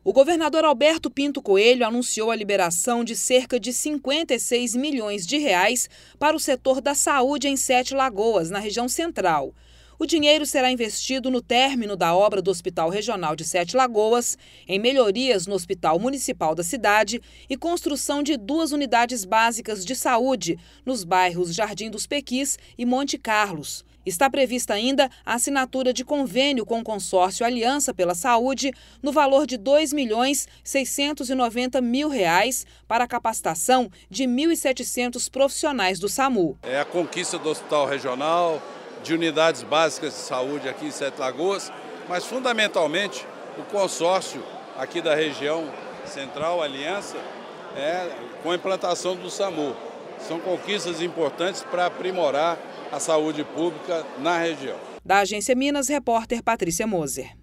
O governador Alberto Pinto Coelho anunciou a liberação de cerca de 56 milhões de reais para o setor da saúde em Sete Lagoas, na região central. O dinheiro será investido no término da obra do Hospital Regional de Sete Lagoas, em melhorias no Hospital Municipal da cidade e construção de 2 unidades básicas de saúde nos bairros Jardim dos Pequis e Monte Carlos. Está prevista ainda a assinatura de convênio com o consórcio Aliança pela Saúde no valor de R$ 2.690.000 para a capacitação de 1.700 profissionais do SAMU. É a conquista do Hospital Regional, de unidades básicas de saúde aqui em Sete Lagoas, mas fundamentalmente o consórcio aqui da região central, Aliança, com a implantação do SAMU. São conquistas importantes para aprimorar a saúde pública na região. Da Agência Minas, repórter Patrícia Moser.